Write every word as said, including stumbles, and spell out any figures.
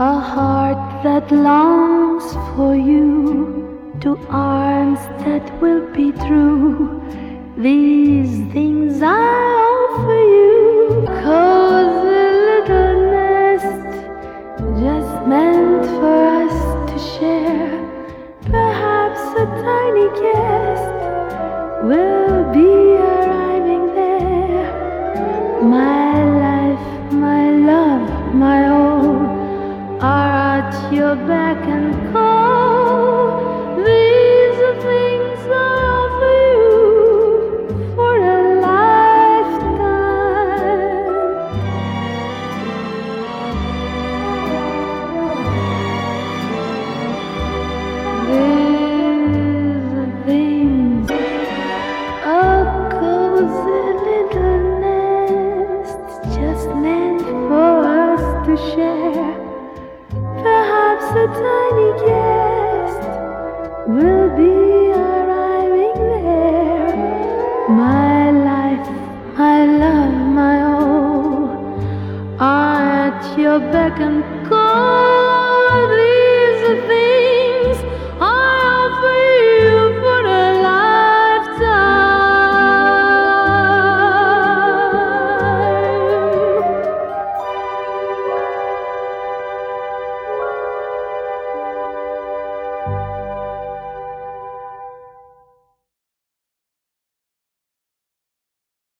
A heart that longs for you, to arms that will be true. These things I offer you. Cozy little nest, just meant for us to share. Perhaps a tiny guest will be arriving there. My life, my love, my all are at your beck and call. These are things I offer you for a lifetime. These are things, a cozy little nest, just meant for us to share. Perhaps a tiny guest will be arriving there. My life, my love, my all are at your beck and call.